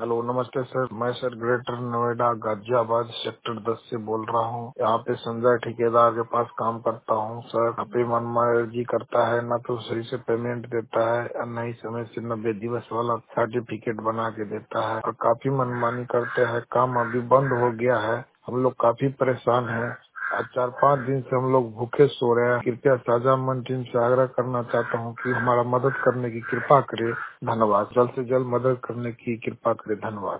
Hello, नमस्ते sir. मैं sir greater Noida Ghaziabad sector 10 से बोल रहा हूँ। यहाँ पे संजय ठेकेदार के पास काम करता हूँ सर। यहाँ पे मनमार्जी करता है, न तो सही से पेमेंट देता है और न ही समय से 90 दिवस वाला सर्टिफिकेट बना के देता है और काफी मनमानी करते हैं। काम अभी बंद हो गया है, हम लोग काफी परेशान हैं। आज 4-5 दिन से हम लोग भूखे सो रहे हैं। कृपया साझामन टीम से आग्रह करना चाहता हूँ कि हमारा मदद करने की कृपा करे। धन्यवाद। जल्द से जल्द मदद करने की कृपा करे। धन्यवाद।